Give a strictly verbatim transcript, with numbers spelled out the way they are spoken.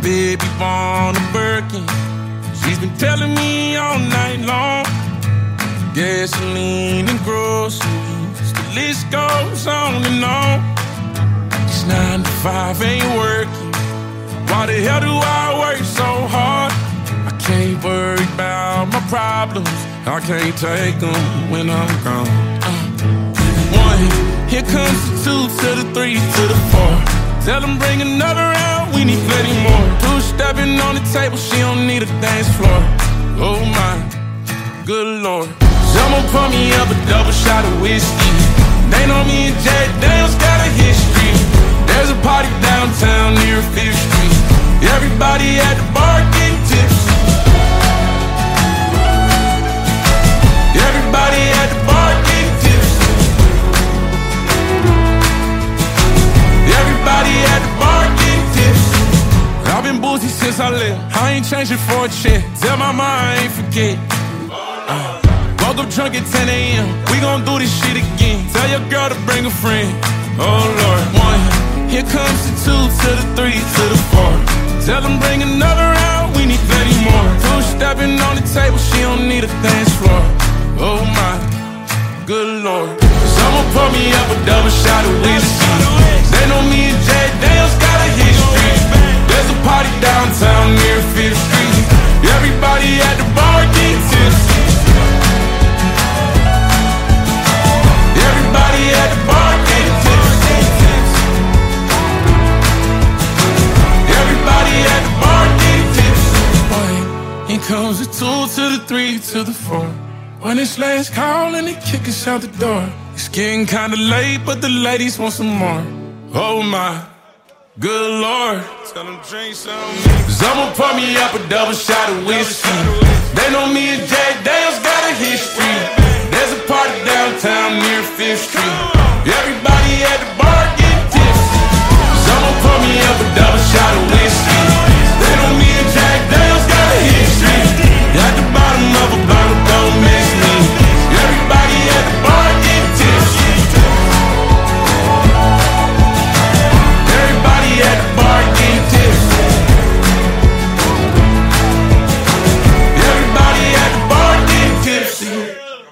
baby want a Birkin. She's been telling me all night long. Gasoline and groceries, the list goes on and on. This nine to five ain't working. Why the hell do I work so hard? I can't worry about my problems. I can't take them when I'm gone. Uh, one, here comes the two to the three to the four. Tell them bring another round, we need plenty more. Two stepping on the table, she don't need a dance floor. Oh my, good Lord. Someone pour me up a double shot of whiskey. They know me and Jack Daniels got a history. There's a party downtown near Fifth Street. Everybody at the bar getting tipsy. Everybody at the bar getting tipsy. Everybody at the bar getting tipsy. I've been boozy since I left. I ain't changing for a check. Tell my mom I ain't forget. Uh, woke up drunk at ten a.m. We gon' do this shit again. Tell your girl to bring a friend. Oh Lord. One, here comes the two to the three to the four. Tell them bring another round, we need plenty more. Two stepping on the table, she don't need a dance floor. Oh my, good Lord. Someone pour me up a double shot of whiskey. They know me and Jack Daniels got a history. There's a party downtown near Fifth Street. Everybody at the bar getting tipsy. Everybody at the bar getting tipsy. Everybody at the bar getting tipsy. Boy, here comes the two to the three to the four. When it's last call and they kick us out the door. It's getting kinda late, but the ladies want some more. Oh my, good Lord. Tell them drink some. Someone pour me up a double shot of whiskey. They know me and Jack Daniels got a history. There's a party downtown near Fifth Street. Everybody at the bar